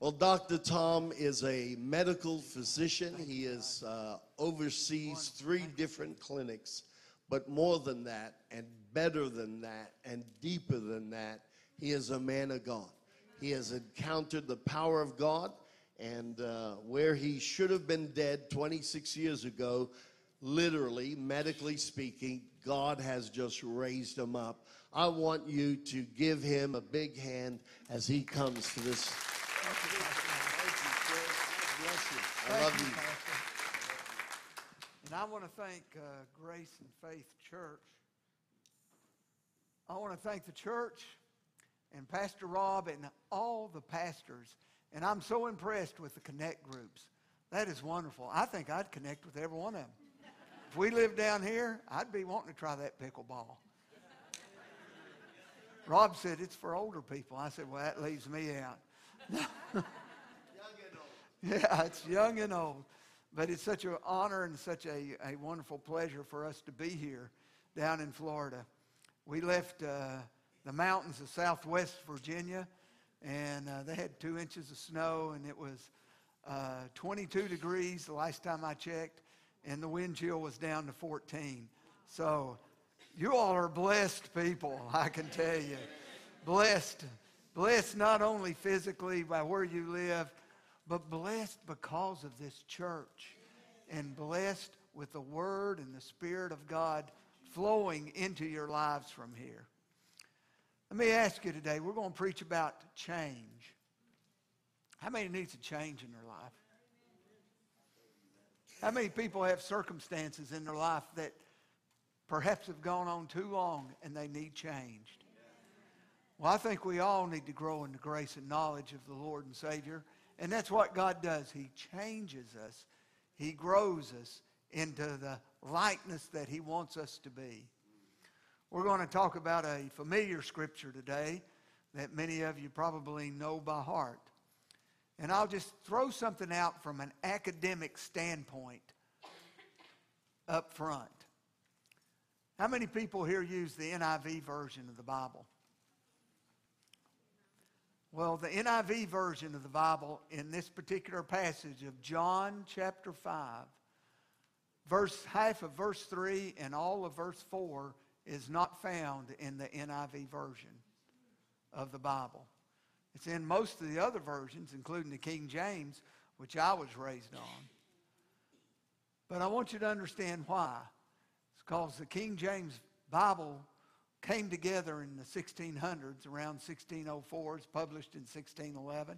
Well, Dr. Tom is a medical physician. He oversees 3 different clinics. But more than that, and better than that, and deeper than that, he is a man of God. He has encountered the power of God, and where he should have been dead 26 years ago, literally, medically speaking, God has just raised him up. I want you to give him a big hand as he comes to this. Thank you, sir. God bless you. I love you. And I want to thank Grace and Faith Church. I want to thank the church and Pastor Rob and all the pastors. And I'm so impressed with the Connect groups. That is wonderful. I think I'd connect with every one of them. If we lived down here, I'd be wanting to try that pickleball. Rob said it's for older people. I said, well, that leaves me out. Young and old. Yeah, it's young and old. But it's such an honor and such a wonderful pleasure for us to be here down in Florida. We left the mountains of southwest Virginia, and they had 2 inches of snow, and it was 22 degrees the last time I checked, and the wind chill was down to 14. So you all are blessed people, I can tell you. Blessed. Blessed not only physically by where you live, but blessed because of this church, and blessed with the Word and the Spirit of God flowing into your lives from here. Let me ask you today, we're going to preach about change. How many needs a change in their life? How many people have circumstances in their life that perhaps have gone on too long and they need changed? Well, I think we all need to grow in the grace and knowledge of the Lord and Savior. And that's what God does. He changes us. He grows us into the likeness that He wants us to be. We're going to talk about a familiar scripture today that many of you probably know by heart. And I'll just throw something out from an academic standpoint up front. How many people here use the NIV version of the Bible? Well, the NIV version of the Bible in this particular passage of John chapter 5, half of verse 3 and all of verse 4 is not found in the NIV version of the Bible. It's in most of the other versions, including the King James, which I was raised on. But I want you to understand why. It's because the King James Bible came together in the 1600s, around 1604. It's published in 1611.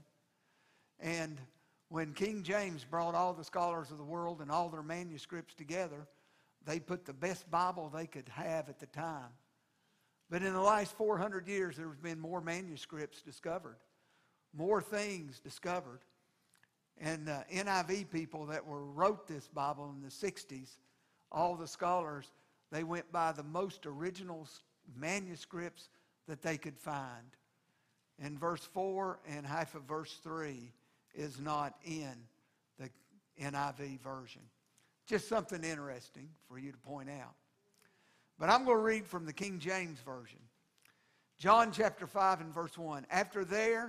And when King James brought all the scholars of the world and all their manuscripts together, they put the best Bible they could have at the time. But in the last 400 years, there's been more manuscripts discovered, more things discovered. And the NIV people that wrote this Bible in the 60s, all the scholars, they went by the most original manuscripts that they could find. And verse 4 and half of verse 3 is not in the NIV version. Just something interesting for you to point out. But I'm going to read from the King James Version. John chapter 5 and verse 1. After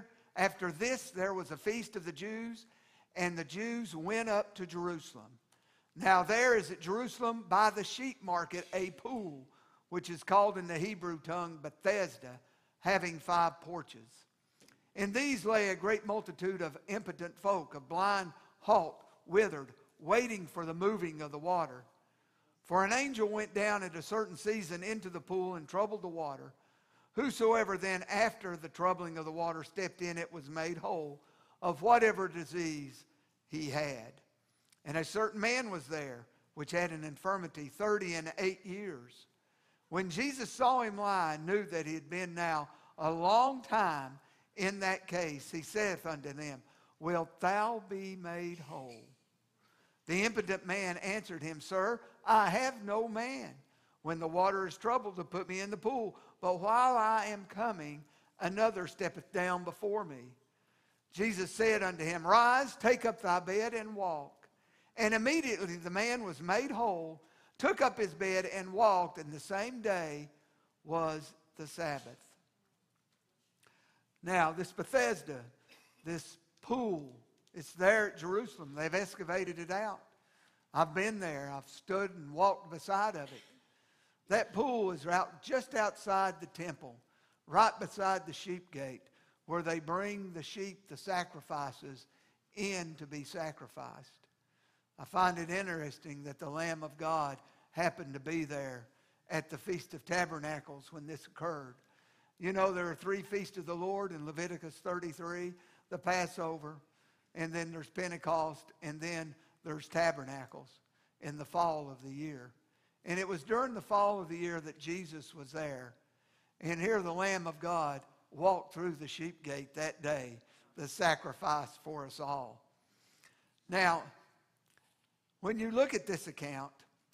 this there was a feast of the Jews, and the Jews went up to Jerusalem. Now there is at Jerusalem by the sheep market a pool, which is called in the Hebrew tongue Bethesda, having 5 porches. In these lay a great multitude of impotent folk, of blind, halt, withered, waiting for the moving of the water. For an angel went down at a certain season into the pool and troubled the water. Whosoever then after the troubling of the water stepped in it was made whole of whatever disease he had. And a certain man was there, which had an infirmity 38 years. When Jesus saw him lie and knew that he had been now a long time in that case, he saith unto them, Wilt thou be made whole? The impotent man answered him, Sir, I have no man when the water is troubled to put me in the pool. But while I am coming, another steppeth down before me. Jesus said unto him, Rise, take up thy bed and walk. And immediately the man was made whole, took up his bed and walked, and the same day was the Sabbath. Now, this Bethesda, this pool. It's there at Jerusalem. They've excavated it out. I've been there. I've stood and walked beside of it. That pool is just outside the temple, right beside the sheep gate, where they bring the sheep, the sacrifices, in to be sacrificed. I find it interesting that the Lamb of God happened to be there at the Feast of Tabernacles when this occurred. You know, there are 3 feasts of the Lord in Leviticus 33, the Passover, and then there's Pentecost, and then there's Tabernacles in the fall of the year. And it was during the fall of the year that Jesus was there. And here the Lamb of God walked through the sheep gate that day, the sacrifice for us all. Now, when you look at this account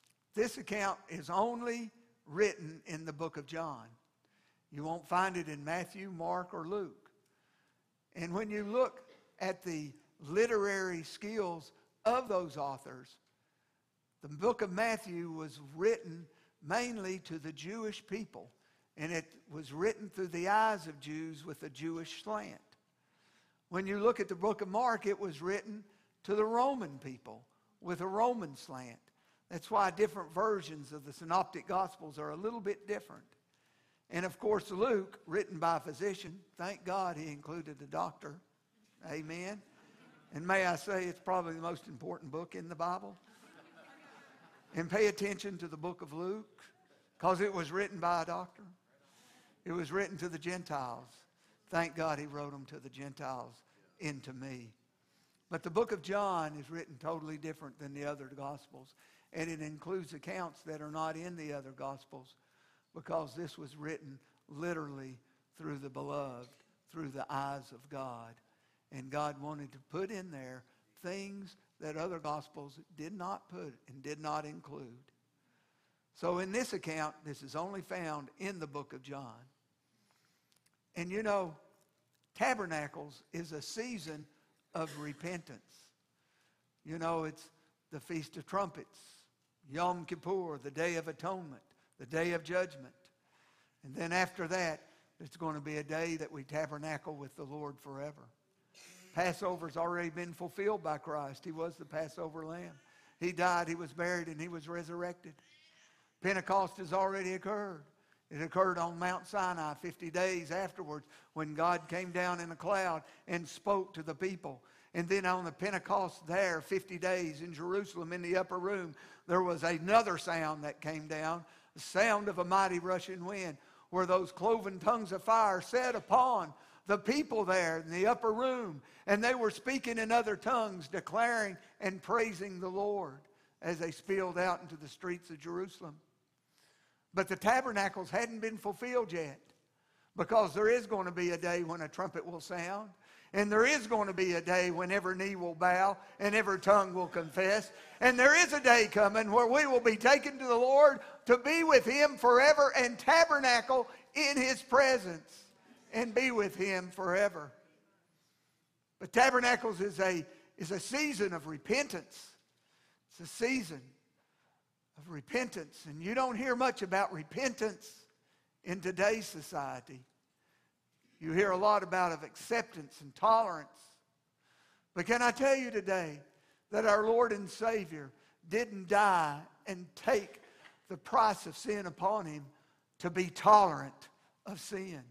is only written in the book of John. You won't find it in Matthew, Mark, or Luke. And when you look at the literary skills of those authors, the book of Matthew was written mainly to the Jewish people, and it was written through the eyes of Jews with a Jewish slant. When you look at the book of Mark, it was written to the Roman people with a Roman slant. That's why different versions of the Synoptic Gospels are a little bit different. And of course, Luke, written by a physician, thank God he included a doctor. Amen. And may I say, it's probably the most important book in the Bible. And pay attention to the book of Luke, because it was written by a doctor. It was written to the Gentiles. Thank God he wrote them to the Gentiles, into me. But the book of John is written totally different than the other Gospels. And it includes accounts that are not in the other Gospels, because this was written literally through the beloved, through the eyes of God. And God wanted to put in there things that other Gospels did not put and did not include. So in this account, this is only found in the book of John. And you know, Tabernacles is a season of repentance. You know, it's the Feast of Trumpets, Yom Kippur, the Day of Atonement, the Day of Judgment. And then after that, it's going to be a day that we tabernacle with the Lord forever. Passover's already been fulfilled by Christ. He was the Passover lamb. He died, he was buried, and he was resurrected. Pentecost has already occurred. It occurred on Mount Sinai 50 days afterwards when God came down in a cloud and spoke to the people. And then on the Pentecost there, 50 days in Jerusalem in the upper room, there was another sound that came down, the sound of a mighty rushing wind, where those cloven tongues of fire set upon the people there in the upper room. And they were speaking in other tongues, declaring and praising the Lord as they spilled out into the streets of Jerusalem. But the tabernacles hadn't been fulfilled yet, because there is going to be a day when a trumpet will sound. And there is going to be a day when every knee will bow and every tongue will confess. And there is a day coming where we will be taken to the Lord to be with him forever and tabernacle in his presence and be with him forever. But tabernacles is a season of repentance. It's a season of repentance. And you don't hear much about repentance in today's society. You hear a lot about of acceptance and tolerance. But can I tell you today that our Lord and Savior didn't die and take the price of sin upon him to be tolerant of sin?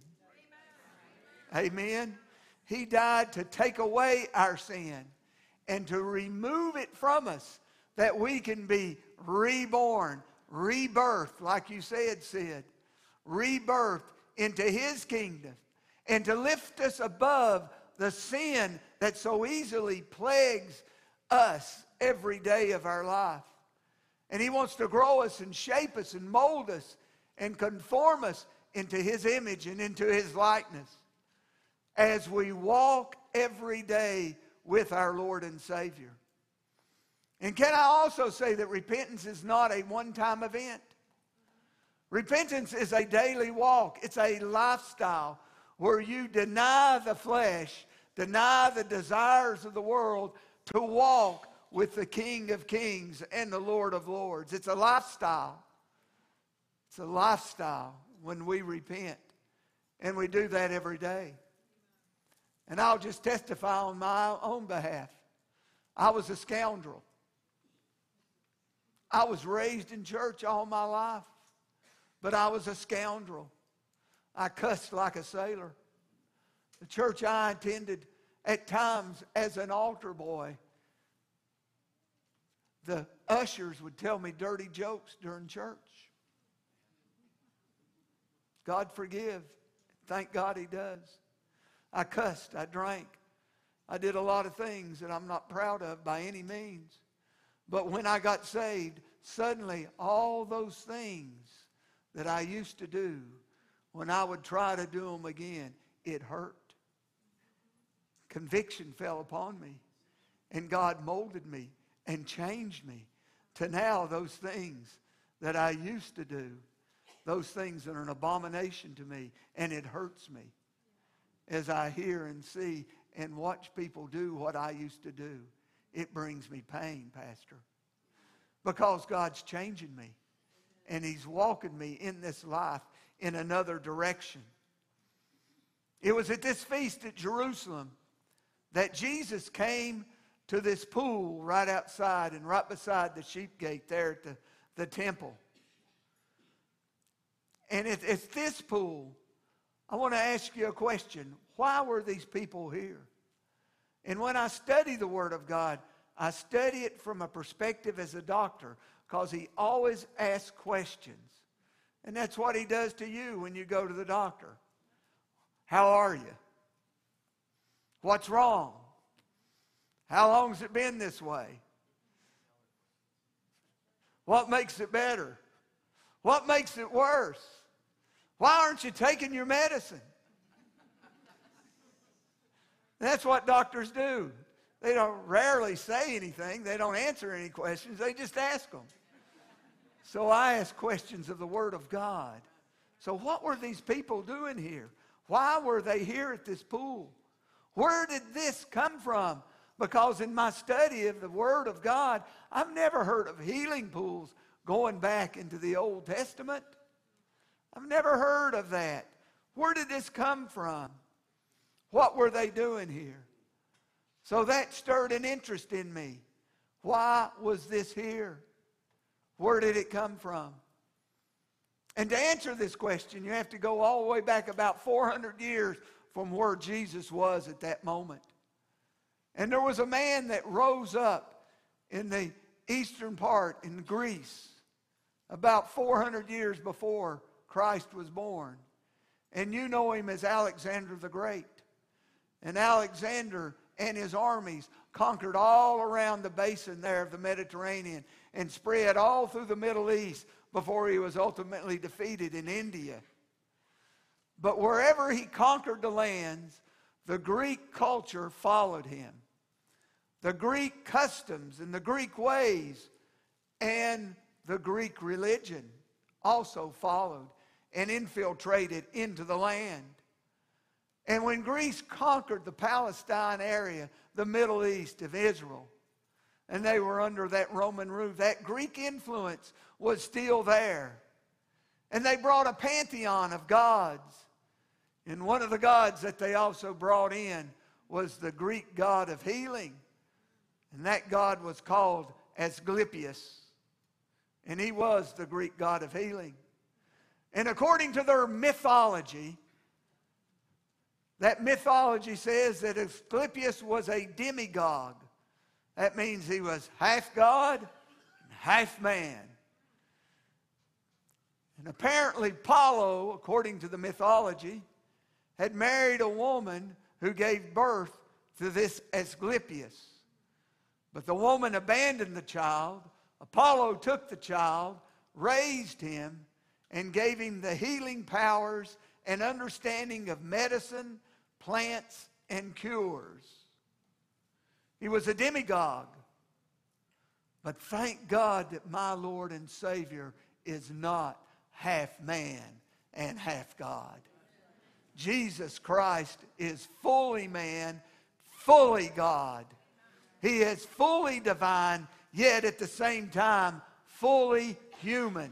Amen. He died to take away our sin and to remove it from us, that we can be reborn, rebirthed, like you said, Sid, rebirthed into his kingdom, and to lift us above the sin that so easily plagues us every day of our life. And he wants to grow us and shape us and mold us and conform us into his image and into his likeness as we walk every day with our Lord and Savior. And can I also say that repentance is not a one-time event? Repentance is a daily walk. It's a lifestyle where you deny the flesh, deny the desires of the world to walk with the King of Kings and the Lord of Lords. It's a lifestyle. It's a lifestyle when we repent. And we do that every day. And I'll just testify on my own behalf. I was a scoundrel. I was raised in church all my life, but I was a scoundrel. I cussed like a sailor. The church I attended at times as an altar boy, the ushers would tell me dirty jokes during church. God forgive. Thank God He does. I cussed. I drank. I did a lot of things that I'm not proud of by any means. But when I got saved, suddenly all those things that I used to do, when I would try to do them again, it hurt. Conviction fell upon me. And God molded me and changed me to now those things that I used to do, those things that are an abomination to me, and it hurts me as I hear and see and watch people do what I used to do. It brings me pain, Pastor, because God's changing me and He's walking me in this life in another direction. It was at this feast at Jerusalem that Jesus came to this pool right outside and right beside the sheep gate there at the temple. And it's this pool. I want to ask you a question. Why were these people here? And when I study the Word of God, I study it from a perspective as a doctor, because He always asks questions. And that's what He does to you when you go to the doctor. How are you? What's wrong? How long has it been this way? What makes it better? What makes it worse? Why aren't you taking your medicine? That's what doctors do. They don't rarely say anything. They don't answer any questions. They just ask them. So I ask questions of the Word of God. So what were these people doing here? Why were they here at this pool? Where did this come from? Because in my study of the Word of God, I've never heard of healing pools going back into the Old Testament. I've never heard of that. Where did this come from? What were they doing here? So that stirred an interest in me. Why was this here? Where did it come from? And to answer this question, you have to go all the way back about 400 years from where Jesus was at that moment. And there was a man that rose up in the eastern part in Greece about 400 years before Christ was born. And you know him as Alexander the Great. And Alexander and his armies conquered all around the basin there of the Mediterranean and spread all through the Middle East before he was ultimately defeated in India. But wherever he conquered the lands, the Greek culture followed him. The Greek customs and the Greek ways and the Greek religion also followed and infiltrated into the land. And when Greece conquered the Palestine area, the Middle East of Israel, and they were under that Roman rule, that Greek influence was still there. And they brought a pantheon of gods. And one of the gods that they also brought in was the Greek god of healing. And that god was called Asclepius. And he was the Greek god of healing. And according to their mythology, that mythology says that Asclepius was a demigod. That means he was half God and half man. And apparently Apollo, according to the mythology, had married a woman who gave birth to this Asclepius. But the woman abandoned the child. Apollo took the child, raised him, and gave him the healing powers and understanding of medicine, plants, and cures. He was a demigod. But thank God that my Lord and Savior is not half man and half God. Jesus Christ is fully man, fully God. He is fully divine, yet at the same time fully human.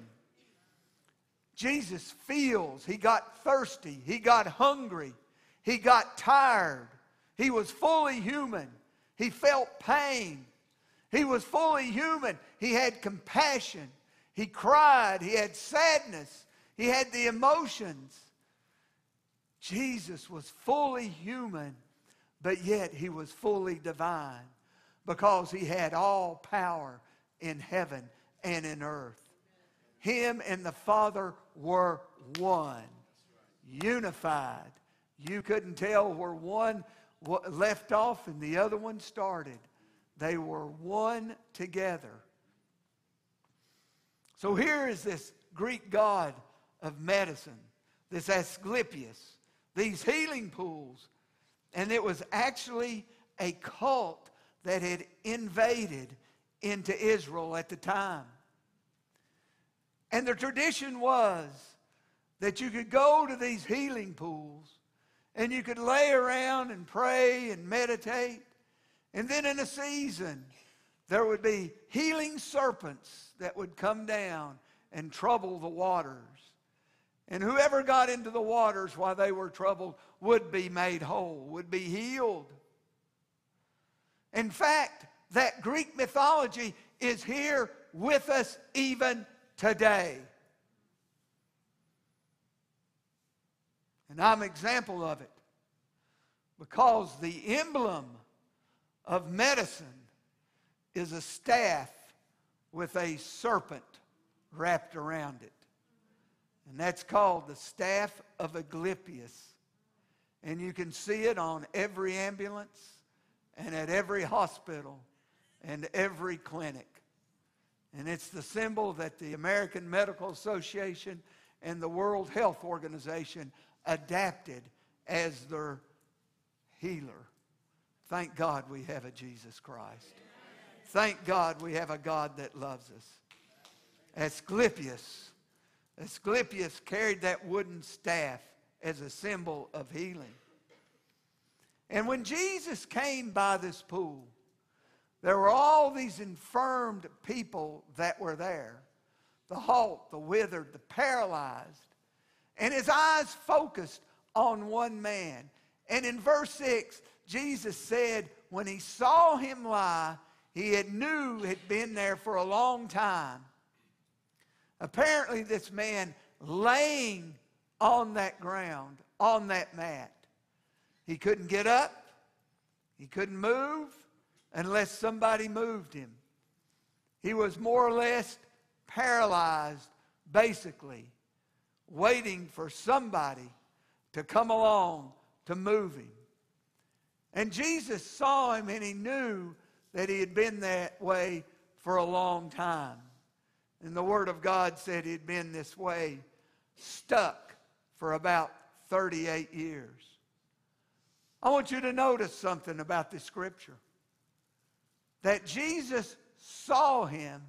Jesus feels. He got thirsty. He got hungry. He got tired. He was fully human. He felt pain. He was fully human. He had compassion. He cried. He had sadness. He had the emotions. Jesus was fully human, but yet he was fully divine because he had all power in heaven and in earth. Him and the Father were one, unified. You couldn't tell where one left off and the other one started. They were one together. So here is this Greek god of medicine, this Asclepius, these healing pools. And it was actually a cult that had invaded into Israel at the time. And the tradition was that you could go to these healing pools and you could lay around and pray and meditate. And then in a season, there would be healing serpents that would come down and trouble the waters. And whoever got into the waters while they were troubled would be made whole, would be healed. In fact, that Greek mythology is here with us even today. And I'm an example of it because the emblem of medicine is a staff with a serpent wrapped around it. And that's called the staff of Asclepius. And you can see it on every ambulance and at every hospital and every clinic. And it's the symbol that the American Medical Association and the World Health Organization adapted as their healer. Thank God we have a Jesus Christ. Thank God we have a God that loves us. Asclepius carried that wooden staff as a symbol of healing. And when Jesus came by this pool, there were all these infirmed people that were there. The halt, the withered, the paralyzed. And his eyes focused on one man. And in verse 6, Jesus said when he saw him lie, he had been there for a long time. Apparently this man laying on that ground, on that mat, he couldn't get up, he couldn't move unless somebody moved him. He was more or less paralyzed, basically, waiting for somebody to come along to move him. And Jesus saw him and he knew that he had been that way for a long time. And the Word of God said he had been this way, stuck for about 38 years. I want you to notice something about this scripture. That Jesus saw him,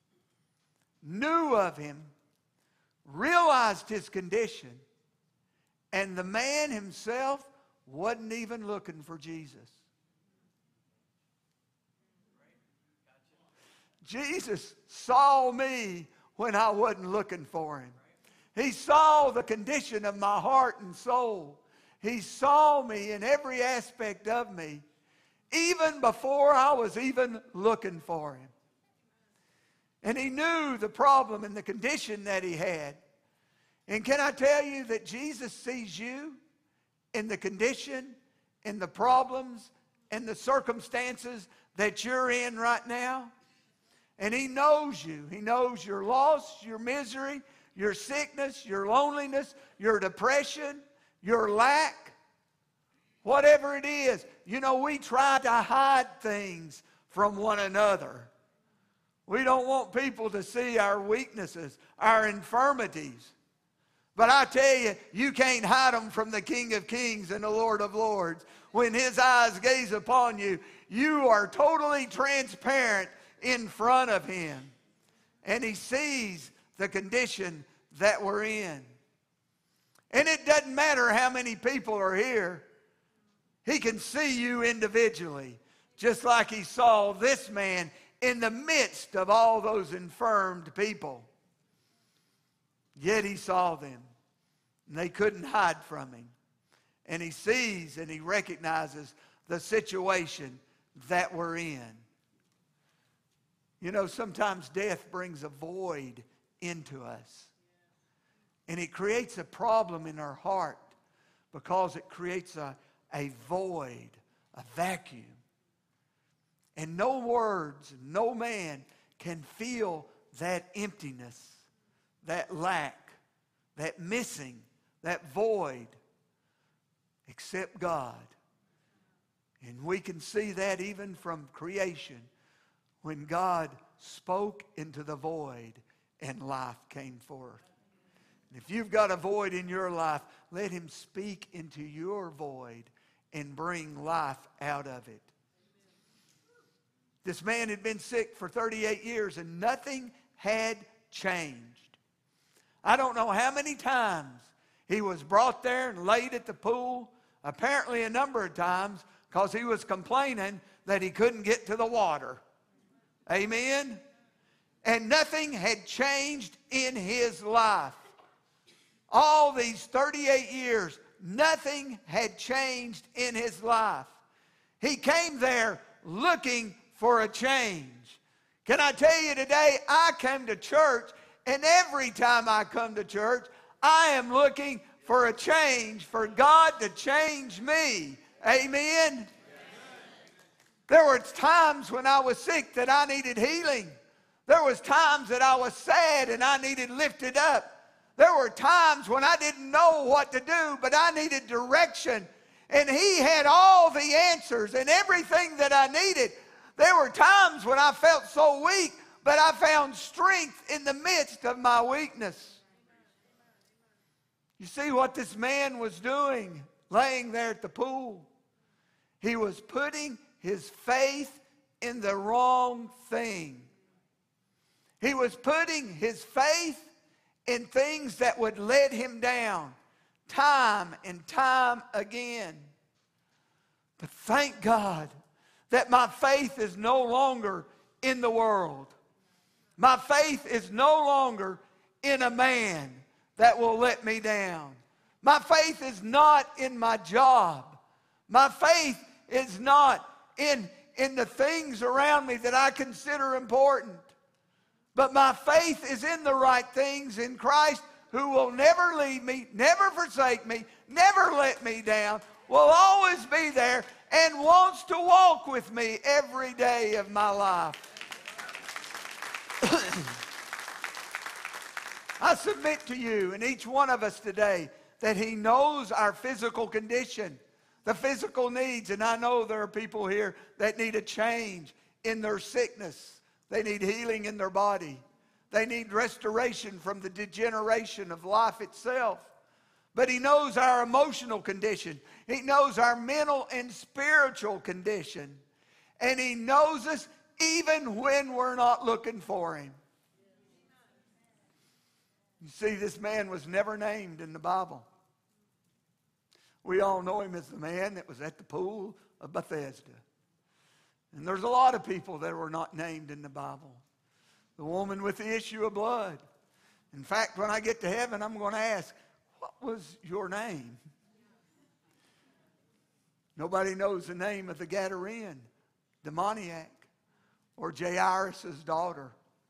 knew of him, realized his condition, and the man himself wasn't even looking for Jesus. Jesus saw me when I wasn't looking for him. He saw the condition of my heart and soul. He saw me in every aspect of me, even before I was even looking for him. And he knew the problem and the condition that he had. And can I tell you that Jesus sees you in the condition, in the problems, and the circumstances that you're in right now? And he knows you. He knows your loss, your misery, your sickness, your loneliness, your depression, your lack, whatever it is. You know, we try to hide things from one another. We don't want people to see our weaknesses, our infirmities. But I tell you, you can't hide them from the King of Kings and the Lord of Lords. When his eyes gaze upon you, you are totally transparent in front of him. And he sees the condition that we're in. And it doesn't matter how many people are here. He can see you individually, just like he saw this man in the midst of all those infirmed people. Yet he saw them, and they couldn't hide from him. And he sees and he recognizes the situation that we're in. You know, sometimes death brings a void into us. And it creates a problem in our heart because it creates a void, a vacuum. And no words, no man can feel that emptiness, that lack, that missing, that void, except God. And we can see that even from creation, when God spoke into the void and life came forth. And if you've got a void in your life, let him speak into your void and bring life out of it. This man had been sick for 38 years and nothing had changed. I don't know how many times he was brought there and laid at the pool, apparently a number of times, because he was complaining that he couldn't get to the water. Amen? And nothing had changed in his life. All these 38 years, nothing had changed in his life. He came there looking for a change. Can I tell you today, I come to church, and every time I come to church, I am looking for a change, for God to change me. Amen? There were times when I was sick that I needed healing. There was times that I was sad and I needed lifted up. There were times when I didn't know what to do, but I needed direction. And he had all the answers and everything that I needed. There were times when I felt so weak, but I found strength in the midst of my weakness. You see what this man was doing, laying there at the pool? He was putting his faith in the wrong thing. He was putting his faith in things that would let him down time and time again. But thank God that my faith is no longer in the world. My faith is no longer in a man that will let me down. My faith is not in my job. My faith is not in the things around me that I consider important. But my faith is in the right things in Christ, who will never leave me, never forsake me, never let me down, will always be there, and wants to walk with me every day of my life. I submit to you and each one of us today that he knows our physical condition, the physical needs. And I know there are people here that need a change in their sickness. They need healing in their body. They need restoration from the degeneration of life itself. But he knows our emotional condition. He knows our mental and spiritual condition. And he knows us even when we're not looking for him. You see, this man was never named in the Bible. We all know him as the man that was at the pool of Bethesda. And there's a lot of people that were not named in the Bible. The woman with the issue of blood. In fact, when I get to heaven, I'm going to ask, what was your name? Nobody knows the name of the Gadarene, demoniac, or Jairus' daughter.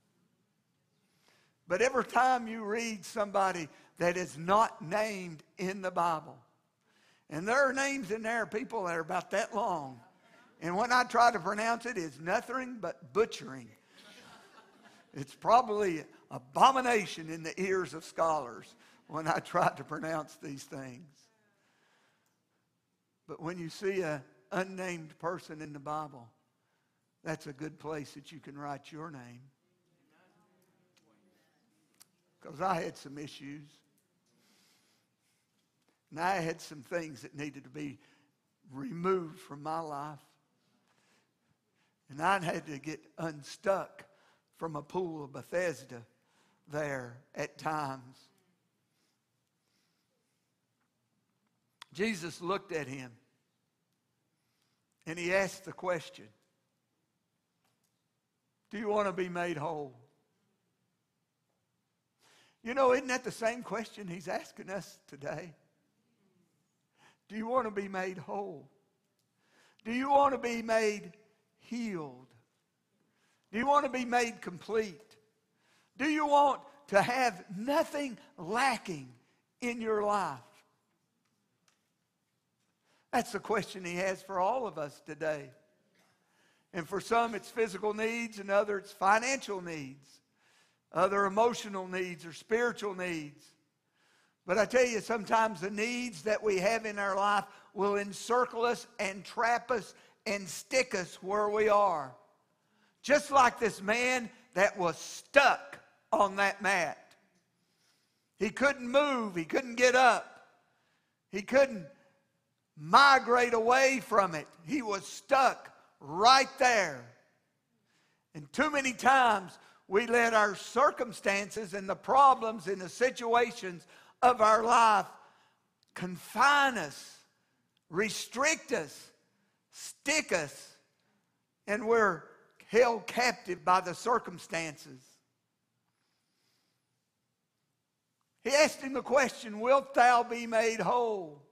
But every time you read somebody that is not named in the Bible, and there are names in there, people that are about that long, and when I try to pronounce it, it's nothing but butchering. It's probably abomination in the ears of scholars when I try to pronounce these things. But when you see an unnamed person in the Bible, that's a good place that you can write your name. Because I had some issues. And I had some things that needed to be removed from my life. And I had to get unstuck from a pool of Bethesda there at times. Jesus looked at him and he asked the question, do you want to be made whole? You know, isn't that the same question he's asking us today? Do you want to be made whole? Do you want to be made healed? Do you want to be made complete? Do you want to have nothing lacking in your life? That's the question he has for all of us today. And for some it's physical needs, and others it's financial needs, other emotional needs or spiritual needs. But I tell you, sometimes the needs that we have in our life will encircle us and trap us and stick us where we are. Just like this man that was stuck on that mat. He couldn't move. He couldn't get up. He couldn't migrate away from it. He was stuck right there. And too many times we let our circumstances and the problems and the situations of our life confine us, restrict us, stick us, and we're held captive by the circumstances. He asked him the question, wilt thou be made whole?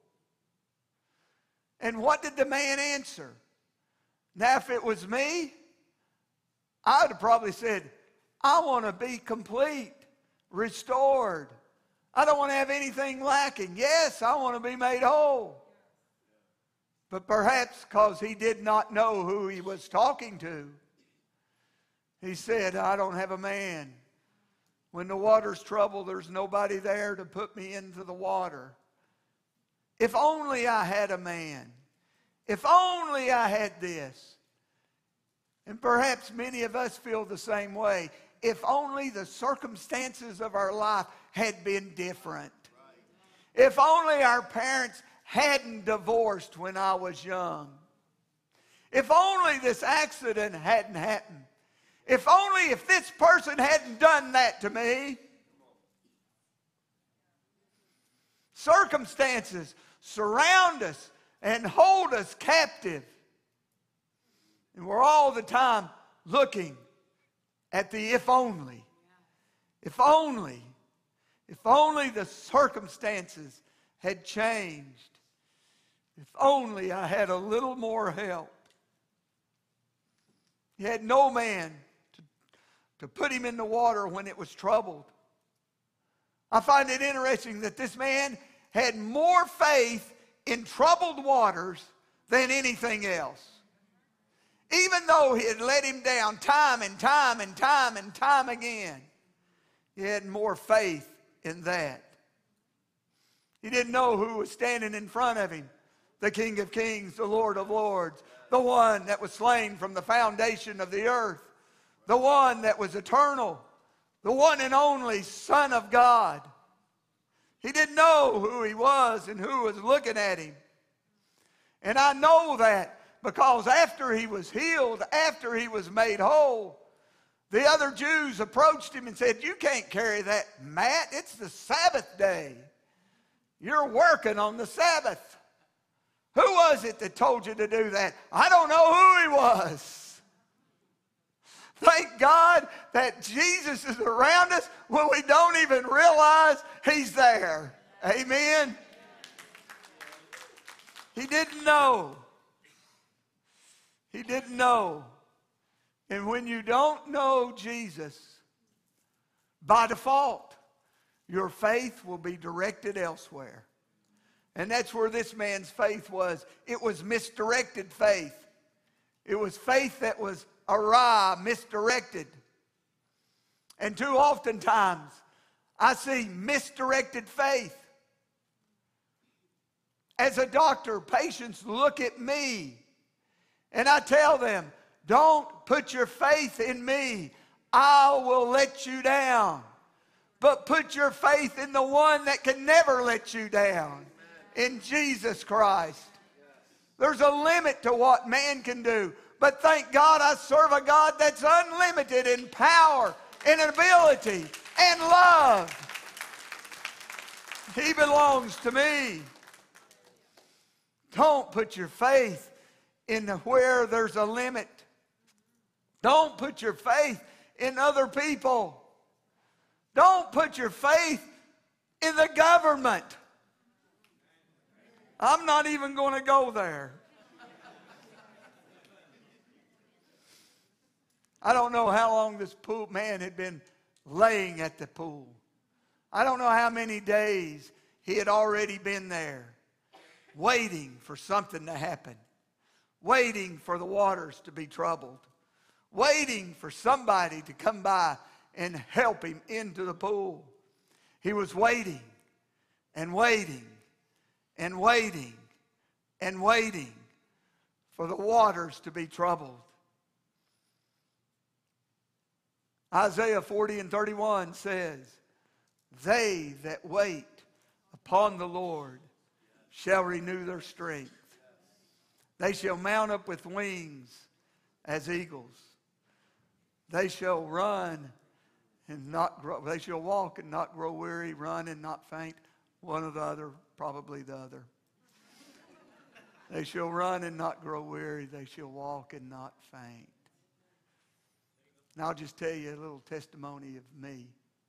And what did the man answer? Now, if it was me, I would have probably said, I want to be complete, restored. I don't want to have anything lacking. Yes, I want to be made whole. But perhaps because he did not know who he was talking to, he said, I don't have a man. When the water's troubled, there's nobody there to put me into the water. If only I had a man. If only I had this. And perhaps many of us feel the same way. If only the circumstances of our life had been different. If only our parents hadn't divorced when I was young. If only this accident hadn't happened. If only if this person hadn't done that to me. Circumstances surround us and hold us captive. And we're all the time looking at the if only. If only. If only the circumstances had changed. If only I had a little more help. He had no man to put him in the water when it was troubled. I find it interesting that this man had more faith in troubled waters than anything else. Even though he had let him down time and time and time and time again, he had more faith in that. He didn't know who was standing in front of him. The King of Kings, the Lord of Lords, the one that was slain from the foundation of the earth, the one that was eternal, the one and only Son of God. He didn't know who he was and who was looking at him. And I know that because after he was healed, after he was made whole, the other Jews approached him and said, you can't carry that mat. It's the Sabbath day. You're working on the Sabbath. Who was it that told you to do that? I don't know who he was. Thank God that Jesus is around us when we don't even realize he's there. Amen. He didn't know. He didn't know. And when you don't know Jesus, by default, your faith will be directed elsewhere. And that's where this man's faith was. It was misdirected faith. It was faith that was awry, misdirected. And too oftentimes, I see misdirected faith. As a doctor, patients look at me, and I tell them, don't put your faith in me. I will let you down. But put your faith in the one that can never let you down. In Jesus Christ. There's a limit to what man can do. But thank God I serve a God that's unlimited in power and ability and love. He belongs to me. Don't put your faith in where there's a limit. Don't put your faith in other people. Don't put your faith in the government. I'm not even going to go there. I don't know how long this pool man had been laying at the pool. I don't know how many days he had already been there, waiting for something to happen, waiting for the waters to be troubled, waiting for somebody to come by and help him into the pool. He was waiting and waiting and waiting and waiting for the waters to be troubled. Isaiah 40:31 says, "They that wait upon the Lord shall renew their strength. They shall mount up with wings as eagles. They shall run and not grow. They shall walk and not grow weary, run and not faint." One or the other, probably the other. They shall run and not grow weary. They shall walk and not faint. And I'll just tell you a little testimony of me.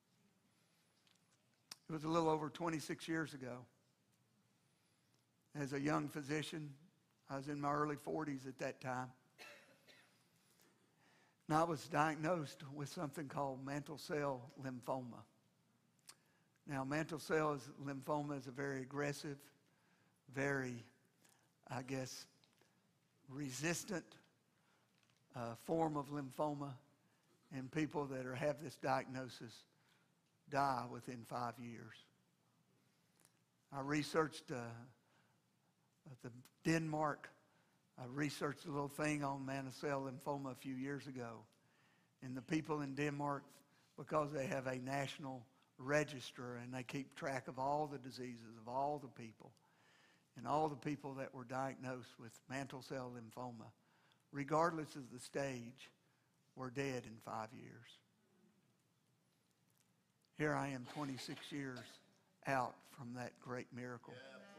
It was a little over 26 years ago. As a young physician, I was in my early 40s at that time. And I was diagnosed with something called mantle cell lymphoma. Now, mantle cell lymphoma is a very aggressive, very, resistant form of lymphoma. And people that have this diagnosis die within 5 years. I researched Denmark. I researched a little thing on mantle cell lymphoma a few years ago. And the people in Denmark, because they have a national register and they keep track of all the diseases of all the people, and all the people that were diagnosed with mantle cell lymphoma, regardless of the stage, were dead in 5 years. Here I am 26 years out from that great miracle.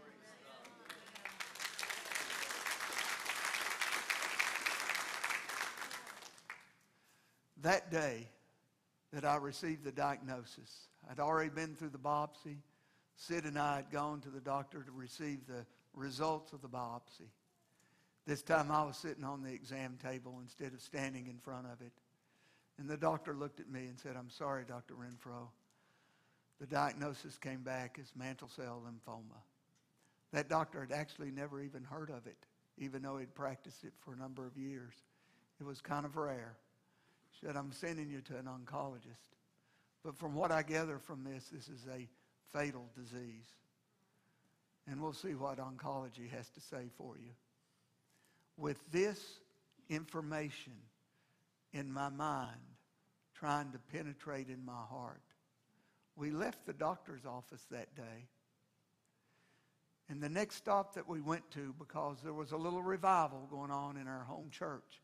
That day that I received the diagnosis, I'd already been through the biopsy. Sid and I had gone to the doctor to receive the results of the biopsy. This time I was sitting on the exam table instead of standing in front of it. And the doctor looked at me and said, "I'm sorry, Dr. Renfro. The diagnosis came back as mantle cell lymphoma." That doctor had actually never even heard of it, even though he'd practiced it for a number of years. It was kind of rare. He said, "I'm sending you to an oncologist. But from what I gather from this is a fatal disease. And we'll see what oncology has to say for you." With this information in my mind, trying to penetrate in my heart, we left the doctor's office that day. And the next stop that we went to, because there was a little revival going on in our home church,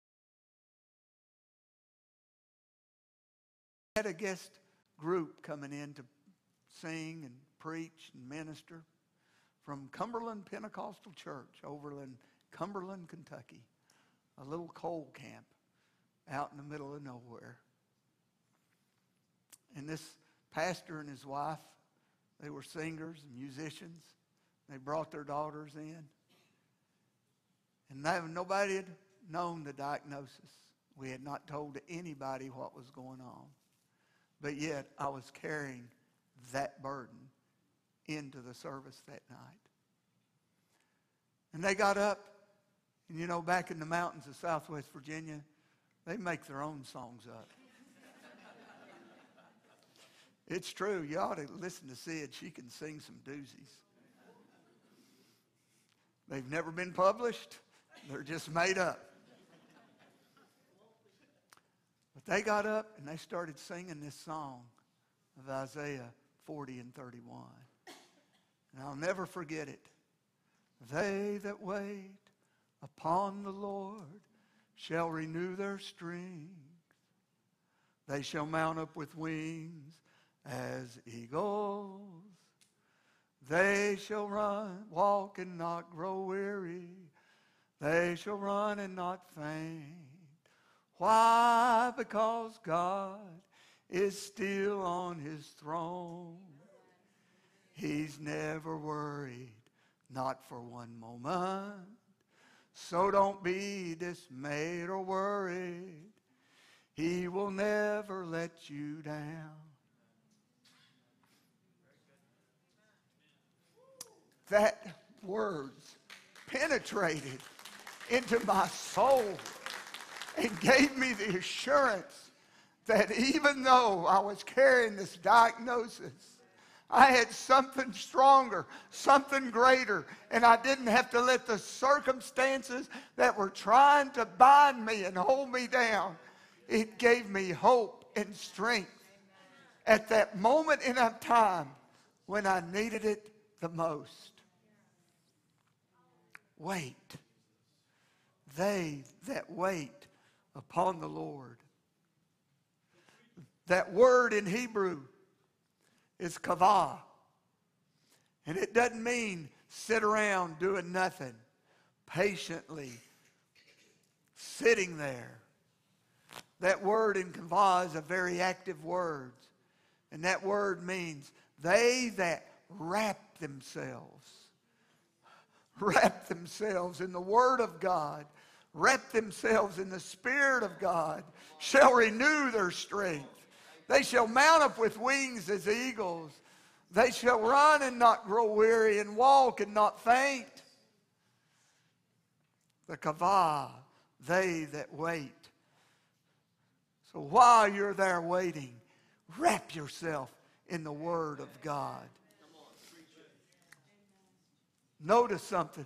we had a guest group coming in to sing and preach and minister from Cumberland Pentecostal Church over in Cumberland, Kentucky, a little coal camp out in the middle of nowhere. And this pastor and his wife, they were singers and musicians. They brought their daughters in. And nobody had known the diagnosis. We had not told anybody what was going on. But yet I was carrying that burden into the service that night. And they got up. And you know, back in the mountains of Southwest Virginia, they make their own songs up. It's true. You ought to listen to Sid. She can sing some doozies. They've never been published. They're just made up. But they got up and they started singing this song of Isaiah 40:31. And I'll never forget it. "They that wait upon the Lord shall renew their strength. They shall mount up with wings as eagles. They shall run, walk, and not grow weary. They shall run and not faint." Why? Because God is still on his throne. He's never worried, not for one moment. So don't be dismayed or worried. will never let you down. That words penetrated into my soul and gave me the assurance that even though I was carrying this diagnosis, I had something stronger, something greater, and I didn't have to let the circumstances that were trying to bind me and hold me down. It gave me hope and strength at that moment in time when I needed it the most. Wait. They that wait upon the Lord. That word in Hebrew is kavah. And it doesn't mean sit around doing nothing. Patiently sitting there. That word in kavah is a very active word. And that word means they that wrap themselves in the Word of God, wrap themselves in the Spirit of God, shall renew their strength. They shall mount up with wings as eagles. They shall run and not grow weary, and walk and not faint. The kavah, they that wait. So while you're there waiting, wrap yourself in the Word of God. Notice something.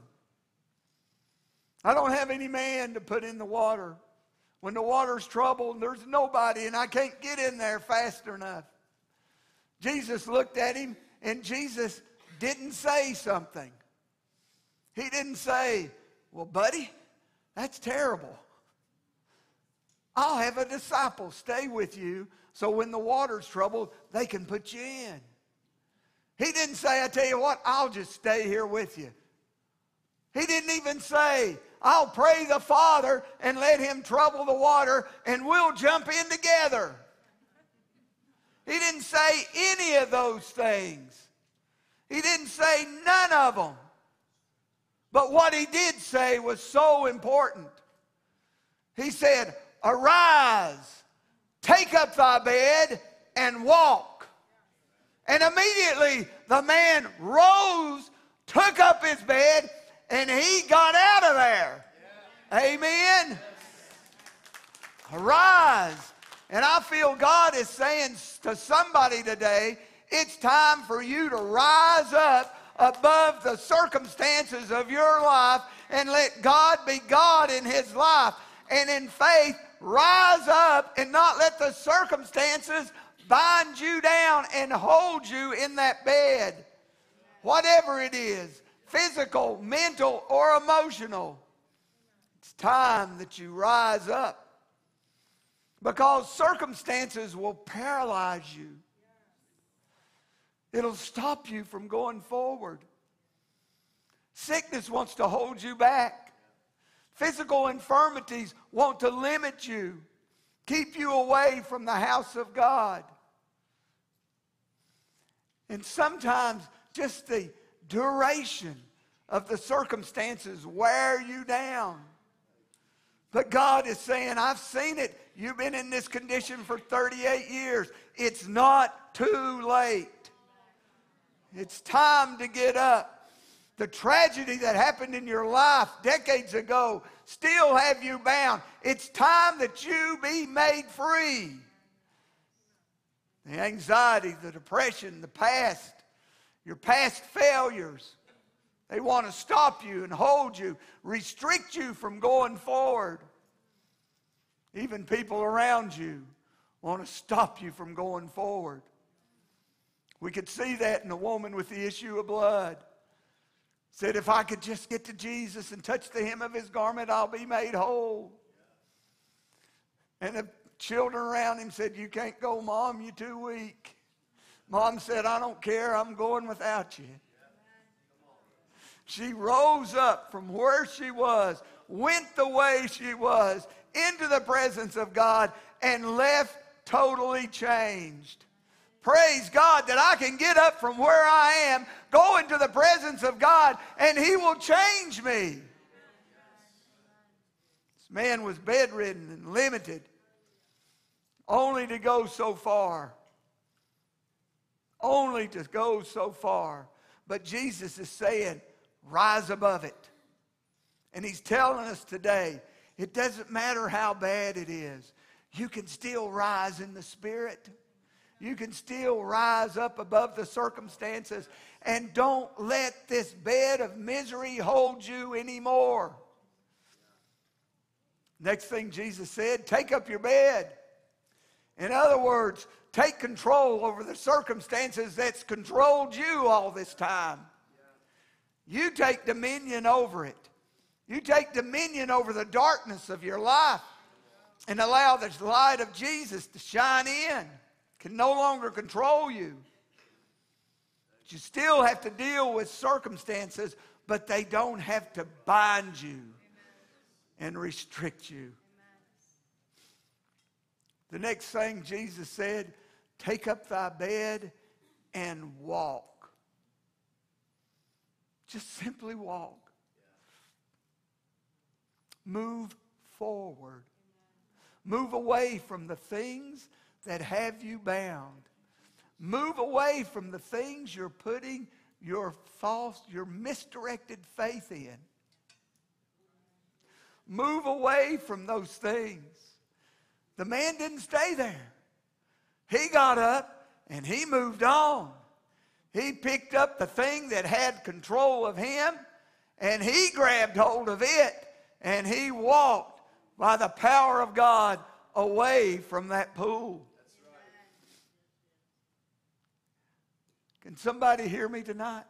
I don't have any man to put in the water. When the water's troubled, there's nobody, and I can't get in there fast enough. Jesus looked at him, and Jesus didn't say something. He didn't say, well, buddy, that's terrible. I'll have a disciple stay with you so when the water's troubled, they can put you in. He didn't say, I tell you what, I'll just stay here with you. He didn't even say, I'll pray the Father and let him trouble the water and we'll jump in together. He didn't say any of those things. He didn't say none of them. But what he did say was so important. He said, arise, take up thy bed and walk. And immediately the man rose, took up his bed, and he got out of there. Amen. Arise. And I feel God is saying to somebody today, it's time for you to rise up above the circumstances of your life and let God be God in his life. And in faith, rise up and not let the circumstances bind you down and hold you in that bed. Whatever it is, physical, mental, or emotional, it's time that you rise up. Because circumstances will paralyze you. It'll stop you from going forward. Sickness wants to hold you back. Physical infirmities want to limit you, keep you away from the house of God. And sometimes just the duration of the circumstances wear you down. But God is saying, I've seen it. You've been in this condition for 38 years. It's not too late. It's time to get up. The tragedy that happened in your life decades ago still have you bound. It's time that you be made free. The anxiety, the depression, the past, your past failures, they want to stop you and hold you, restrict you from going forward. Even people around you want to stop you from going forward. We could see that in the woman with the issue of blood. Said, if I could just get to Jesus and touch the hem of his garment, I'll be made whole. And the children around him said, you can't go, Mom, you're too weak. Mom said, I don't care, I'm going without you. She rose up from where she was, went the way she was, into the presence of God, and left totally changed. Praise God that I can get up from where I am, go into the presence of God, and he will change me. This man was bedridden and limited. only to go so far. Only to go so far. But Jesus is saying, rise above it. And he's telling us today, it doesn't matter how bad it is. You can still rise in the Spirit. You can still rise up above the circumstances. And don't let this bed of misery hold you anymore. Next thing Jesus said, take up your bed. In other words, take control over the circumstances that's controlled you all this time. You take dominion over it. You take dominion over the darkness of your life and allow the light of Jesus to shine in. Can no longer control you. But you still have to deal with circumstances, but they don't have to bind you and restrict you. The next thing Jesus said, take up thy bed and walk. Just simply walk. Move forward. Move away from the things that have you bound. Move away from the things you're putting your misdirected faith in. Move away from those things. The man didn't stay there. He got up and he moved on. He picked up the thing that had control of him and he grabbed hold of it and he walked by the power of God away from that pool. Can somebody hear me tonight?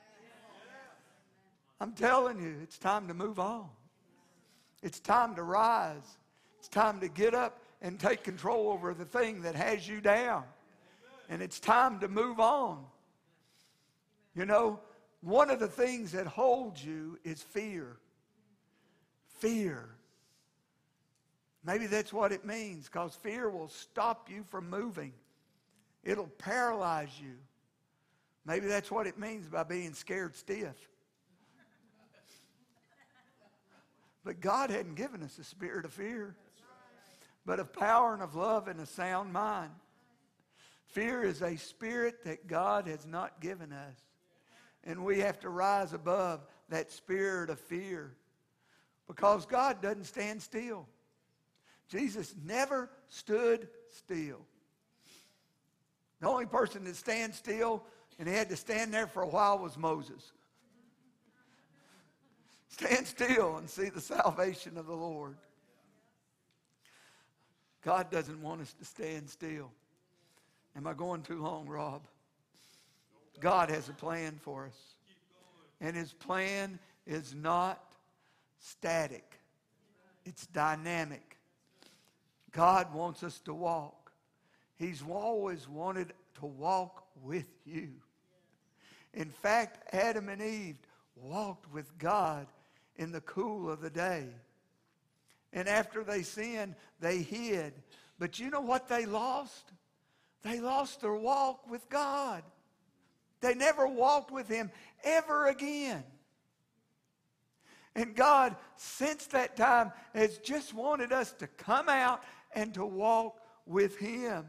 I'm telling you, it's time to move on. It's time to rise. It's time to get up and take control over the thing that has you down. And it's time to move on. You know, one of the things that holds you is fear. Fear. Maybe that's what it means, because fear will stop you from moving. It'll paralyze you. Maybe that's what it means by being scared stiff. But God hadn't given us a spirit of fear, but of power and of love and a sound mind. Fear is a spirit that God has not given us. And we have to rise above that spirit of fear, because God doesn't stand still. Jesus never stood still. The only person that stands still, and he had to stand there for a while, was Moses. Stand still and see the salvation of the Lord. God doesn't want us to stand still. Am I going too long, Rob? God has a plan for us. And his plan is not static. It's dynamic. God wants us to walk. He's always wanted to walk with you. In fact, Adam and Eve walked with God in the cool of the day. And after they sinned, they hid. But you know what they lost? They lost their walk with God. They never walked with him ever again. And God, since that time, has just wanted us to come out and to walk with him.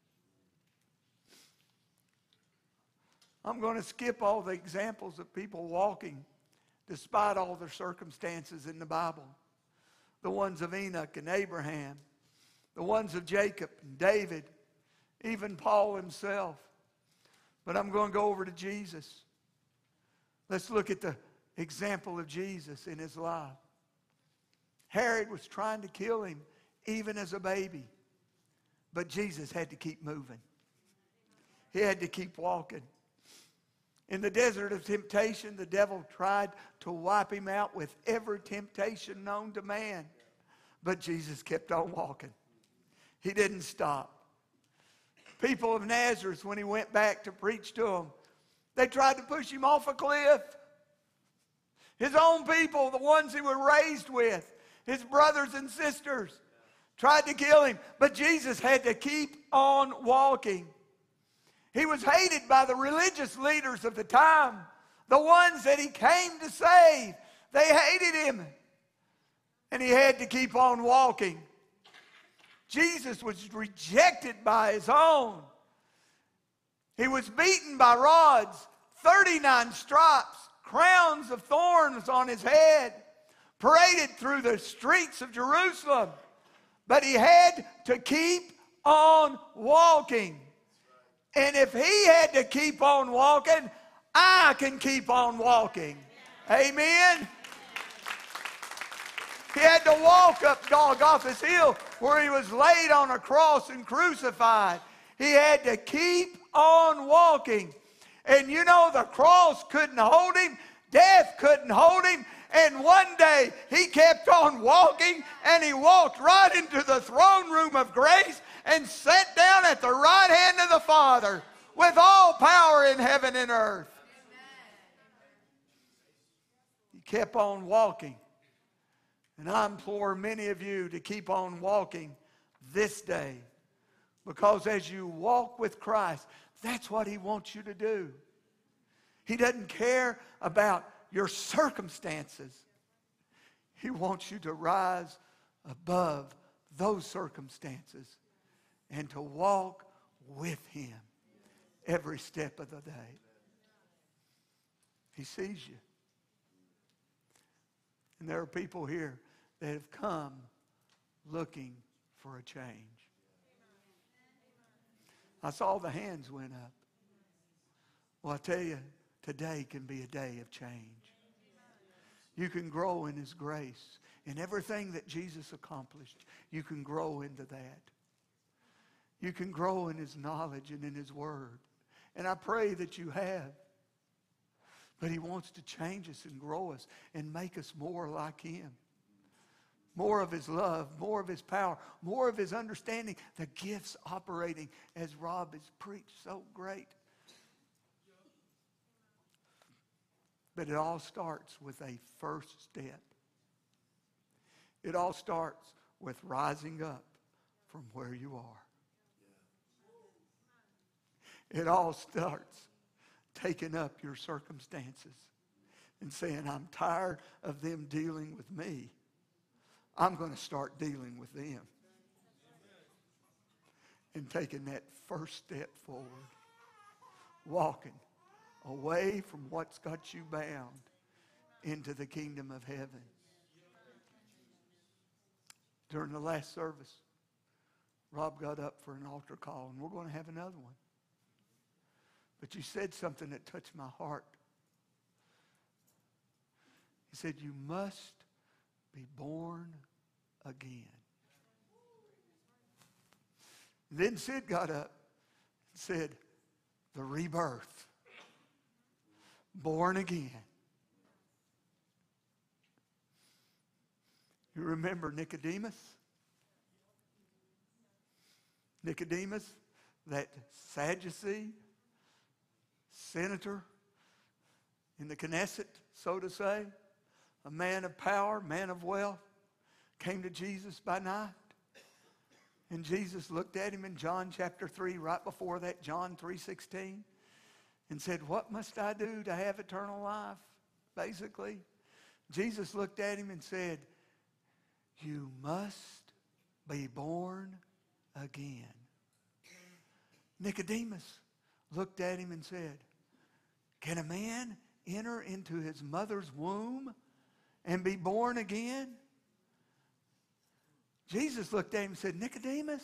I'm going to skip all the examples of people walking despite all their circumstances in the Bible. The ones of Enoch and Abraham, the ones of Jacob and David, even Paul himself. But I'm going to go over to Jesus. Let's look at the example of Jesus in his life. Herod was trying to kill him even as a baby. But Jesus had to keep moving. He had to keep walking. In the desert of temptation, the devil tried to wipe him out with every temptation known to man. But Jesus kept on walking. He didn't stop. People of Nazareth, when he went back to preach to them, they tried to push him off a cliff. His own people, the ones he was raised with, his brothers and sisters, tried to kill him. But Jesus had to keep on walking. He was hated by the religious leaders of the time, the ones that he came to save. They hated him. And he had to keep on walking. Jesus was rejected by his own. He was beaten by rods, 39 stripes, crowns of thorns on his head, paraded through the streets of Jerusalem. But he had to keep on walking. And if he had to keep on walking, I can keep on walking. Amen. He had to walk up Golgotha's hill where he was laid on a cross and crucified. He had to keep on walking. And you know, the cross couldn't hold him. Death couldn't hold him. And one day he kept on walking, and he walked right into the throne room of grace and sat down at the right hand of the Father with all power in heaven and earth. He kept on walking. And I implore many of you to keep on walking this day, because as you walk with Christ, that's what he wants you to do. He doesn't care about your circumstances. He wants you to rise above those circumstances and to walk with him every step of the day. He sees you. And there are people here that have come looking for a change. I saw the hands went up. Well, I tell you, today can be a day of change. You can grow in his grace. In everything that Jesus accomplished, you can grow into that. You can grow in his knowledge and in his word. And I pray that you have. But he wants to change us and grow us and make us more like him. More of his love, more of his power, more of his understanding. The gifts operating as Rob has preached so great. But it all starts with a first step. It all starts with rising up from where you are. It all starts taking up your circumstances and saying, I'm tired of them dealing with me. I'm going to start dealing with them. And taking that first step forward. Walking away from what's got you bound into the kingdom of heaven. During the last service, Rob got up for an altar call, and we're going to have another one. But you said something that touched my heart. He said, you must be born again. Then Sid got up and said, the rebirth. Born again. You remember Nicodemus? Nicodemus, that Sadducee, senator in the Knesset, so to say, a man of power, man of wealth, came to Jesus by night. And Jesus looked at him in John chapter 3, right before that, John 3:16, and said, what must I do to have eternal life? Basically, Jesus looked at him and said, you must be born again. Nicodemus looked at him and said, can a man enter into his mother's womb and be born again? Jesus looked at him and said, Nicodemus,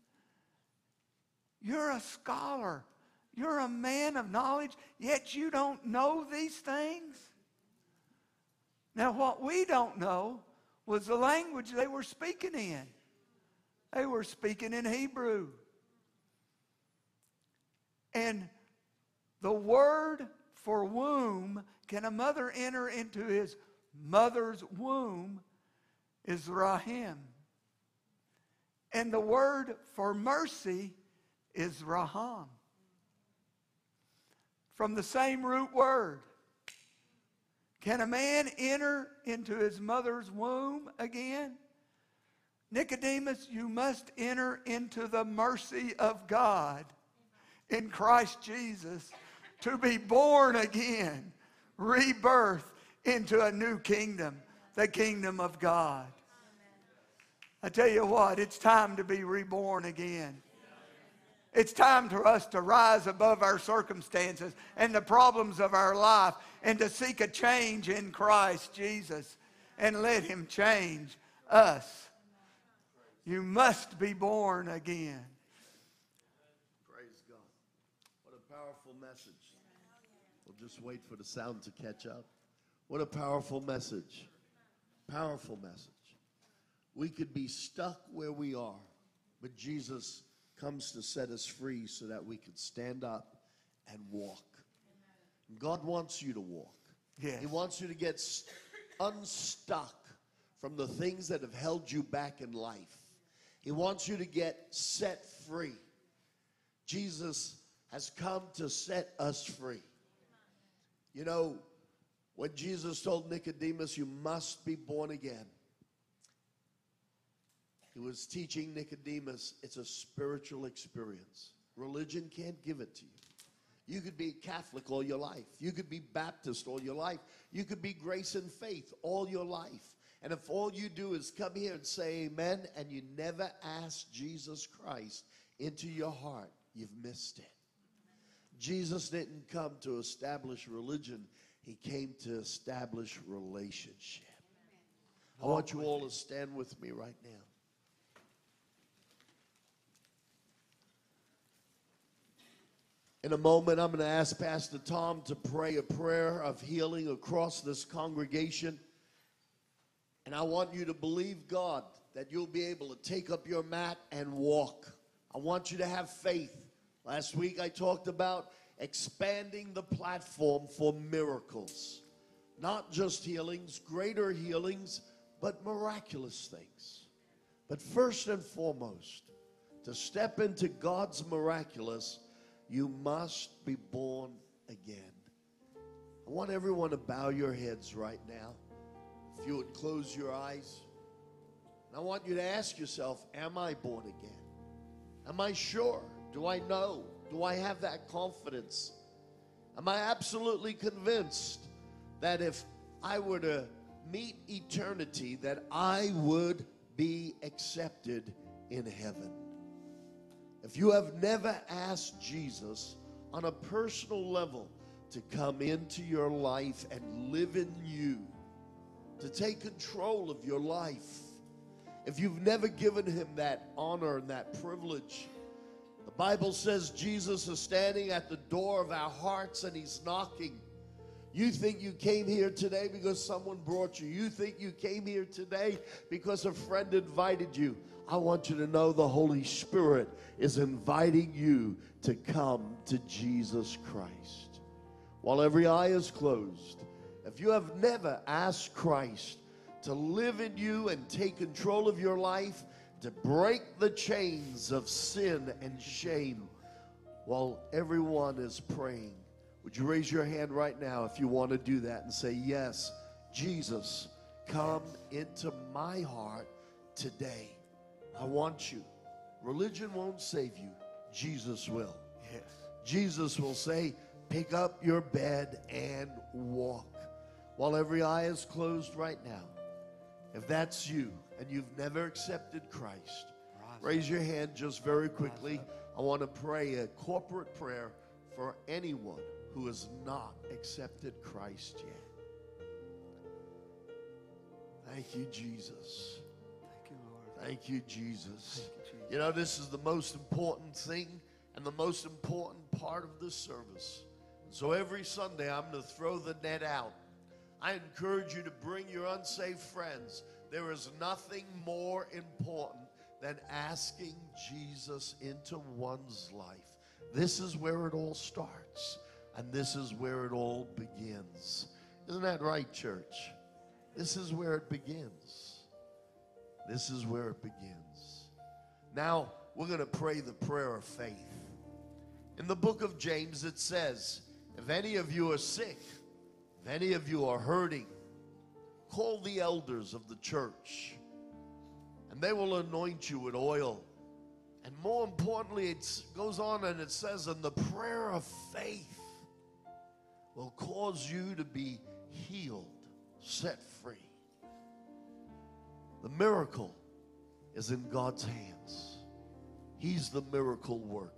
you're a scholar. You're a man of knowledge, yet you don't know these things? Now, what we don't know was the language they were speaking in. They were speaking in Hebrew. And the word for womb, can a mother enter into his mother's womb, is rahim. And the word for mercy is raham. From the same root word. Can a man enter into his mother's womb again? Nicodemus, you must enter into the mercy of God in Christ Jesus to be born again, rebirth into a new kingdom, the kingdom of God. I tell you what, it's time to be reborn again. It's time for us to rise above our circumstances and the problems of our life and to seek a change in Christ Jesus and let Him change us. You must be born again. Praise God. What a powerful message. We'll just wait for the sound to catch up. What a powerful message. Powerful message. We could be stuck where we are, but Jesus comes to set us free so that we could stand up and walk. God wants you to walk. Yes. He wants you to get unstuck from the things that have held you back in life. He wants you to get set free. Jesus has come to set us free. You know, when Jesus told Nicodemus, you must be born again, he was teaching Nicodemus it's a spiritual experience. Religion can't give it to you. You could be Catholic all your life. You could be Baptist all your life. You could be Grace and Faith all your life. And if all you do is come here and say amen and you never ask Jesus Christ into your heart, you've missed it. Jesus didn't come to establish religion. He came to establish relationship. I want you all to stand with me right now. In a moment, I'm going to ask Pastor Tom to pray a prayer of healing across this congregation. And I want you to believe God that you'll be able to take up your mat and walk. I want you to have faith. Last week I talked about expanding the platform for miracles. Not just healings, greater healings, but miraculous things. But first and foremost, to step into God's miraculous, you must be born again. I want everyone to bow your heads right now. If you would close your eyes. And I want you to ask yourself, am I born again? Am I sure? Do I know? Do I have that confidence? Am I absolutely convinced that if I were to meet eternity, that I would be accepted in heaven? If you have never asked Jesus on a personal level to come into your life and live in you, to take control of your life, if you've never given him that honor and that privilege, the Bible says Jesus is standing at the door of our hearts and he's knocking. You think you came here today because someone brought you. You think you came here today because a friend invited you. I want you to know the Holy Spirit is inviting you to come to Jesus Christ. While every eye is closed, if you have never asked Christ to live in you and take control of your life, to break the chains of sin and shame, while everyone is praying, would you raise your hand right now if you want to do that and say, yes, Jesus, come into my heart today. I want you. Religion won't save you. Jesus will. Yes. Jesus will say, pick up your bed and walk. While every eye is closed right now, if that's you and you've never accepted Christ, raise your hand just very quickly. I want to pray a corporate prayer for anyone who has not accepted Christ yet. Thank you, Jesus. Thank you, Lord. Thank you, Jesus. Thank you, Jesus. You know, this is the most important thing and the most important part of this service. So every Sunday, I'm going to throw the net out. I encourage you to bring your unsaved friends. There is nothing more important than asking Jesus into one's life. This is where it all starts, and this is where it all begins. Isn't that right, church? This is where it begins. This is where it begins. Now, we're going to pray the prayer of faith. In the book of James, it says, if any of you are sick, if any of you are hurting, call the elders of the church, and they will anoint you with oil. And more importantly, it goes on and it says, and the prayer of faith will cause you to be healed, set free. The miracle is in God's hands. He's the miracle worker.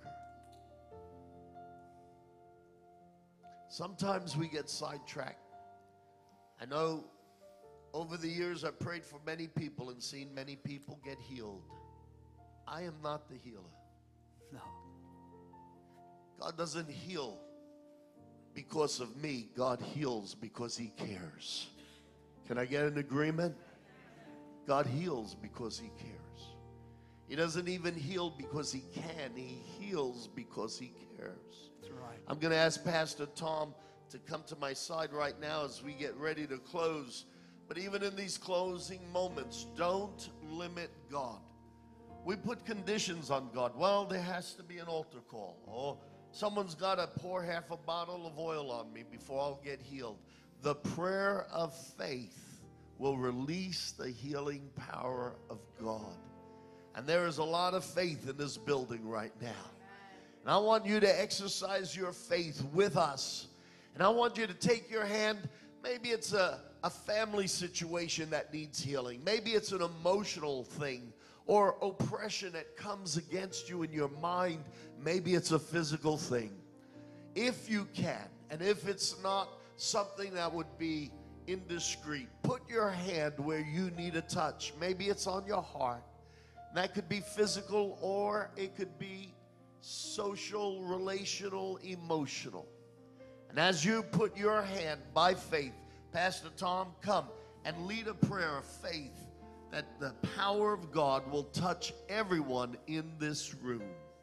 Sometimes we get sidetracked. I know over the years I've prayed for many people and seen many people get healed. I am not the healer. No. God doesn't heal because of me. God heals because He cares. Can I get an agreement? God heals because He cares. He doesn't even heal because He can. He heals because He cares. That's right. I'm going to ask Pastor Tom to come to my side right now as we get ready to close. But even in these closing moments, don't limit God. We put conditions on God. Well, there has to be an altar call. Or someone's got to pour half a bottle of oil on me before I'll get healed. The prayer of faith will release the healing power of God. And there is a lot of faith in this building right now. And I want you to exercise your faith with us. And I want you to take your hand. Maybe it's a family situation that needs healing. Maybe it's an emotional thing or oppression that comes against you in your mind. Maybe it's a physical thing. If you can, and if it's not something that would be indiscreet, put your hand where you need a touch. Maybe it's on your heart. That could be physical, or it could be social, relational, emotional. And as you put your hand by faith, Pastor Tom, come and lead a prayer of faith that the power of God will touch everyone in this room.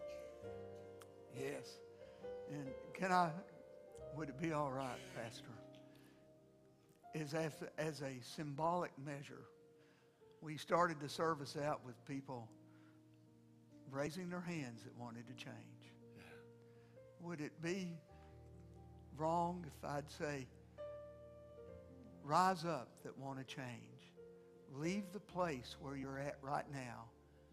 Yes. And would it be all right, Pastor, as a symbolic measure, we started the service out with people raising their hands that wanted to change. Would it be wrong if I'd say, rise up that want to change? Leave the place where you're at right now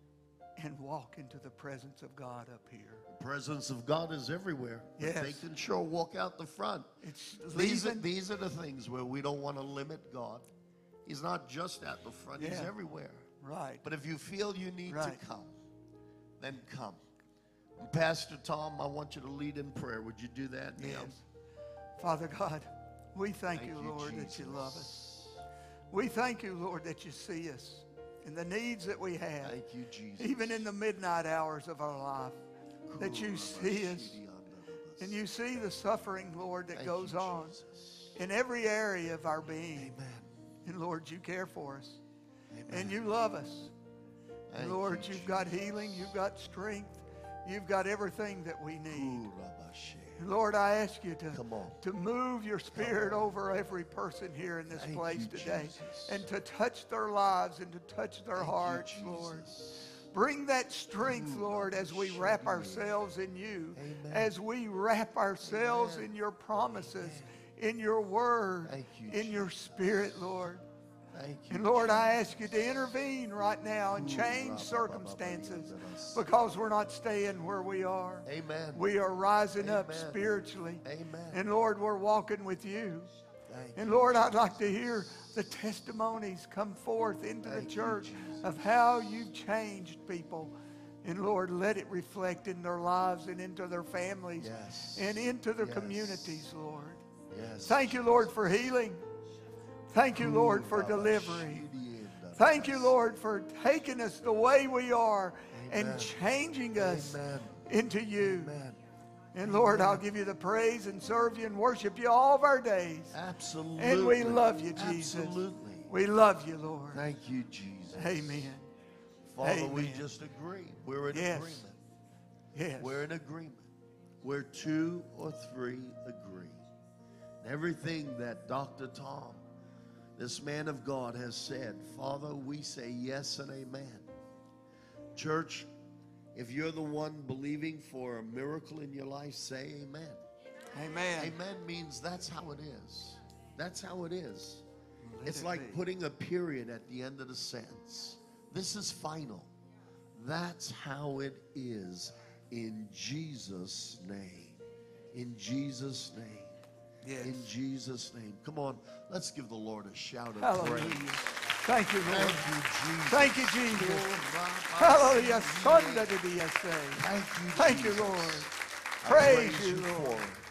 and walk into the presence of God up here. The presence of God is everywhere. Yes. But they can sure walk out the front. It's These leaving. are the things where we don't want to limit God. He's not just at the front. He's Yeah. everywhere. Right. But if you feel you need Right. to come, then come. And Pastor Tom, I want you to lead in prayer. Would you do that now? Yes. Father God, we thank you, Lord, that you love us. We thank you, Lord, that you see us and the needs that we have. Thank you, Jesus. Even in the midnight hours of our life, that you see us and you see the suffering, Lord, that Thank goes you, on Jesus. in every area of our being. Amen. And Lord, you care for us. Amen. And you love us. Thank And Lord, you, you've got Jesus. healing, you've got strength, you've got everything that we need. Kurabashe. And Lord, I ask you Come on. to move your spirit over every person here in this Thank place you, today, Jesus. and to touch their lives and to touch their Thank you, hearts, Jesus. Lord. Bring that strength, Lord, as we wrap ourselves in you, Amen. as we wrap ourselves Amen. in your promises, in your word, Thank you, in your spirit, Lord. Thank you. And Lord, I ask you to intervene right now and change circumstances, because we're not staying where we are. Amen. We are rising up Amen. spiritually. Amen. And Lord, we're walking with you. Thank And you, Lord, I'd like to hear the testimonies come forth into the Thank you, church Jesus. of how you've changed people. And Lord, let it reflect in their lives and into their families Yes. and into their Yes. communities, Lord. Yes. Thank you, Lord, for healing. Thank you, Lord, for delivery. Thank you, Lord, for taking us the way we are and Amen. changing us Amen. into you. Amen. And Lord, I'll give you the praise and serve you and worship you all of our days. Absolutely. And we love you, Jesus. Absolutely. We love you, Lord. Thank you, Jesus. Amen. Father, we Amen. just agree. We're in Yes. agreement. Yes. We're in agreement. Where two or three agree. And everything that Dr. Tom, this man of God, has said, Father, we say yes and amen. Church, if you're the one believing for a miracle in your life, say amen. Amen. Amen means that's how it is. That's how it is. Let It's it like be. putting a period at the end of the sentence. This is final. That's how it is in Jesus' name. In Jesus' name. Yes. In Jesus' name. Come on, let's give the Lord a shout of Hallelujah. praise. Thank you, Lord. Thank you, Jesus. Thank you, Jesus. Oh, Hallelujah. Thank you, Thank you, Lord. Jesus. Praise you, I Lord. praise you for it.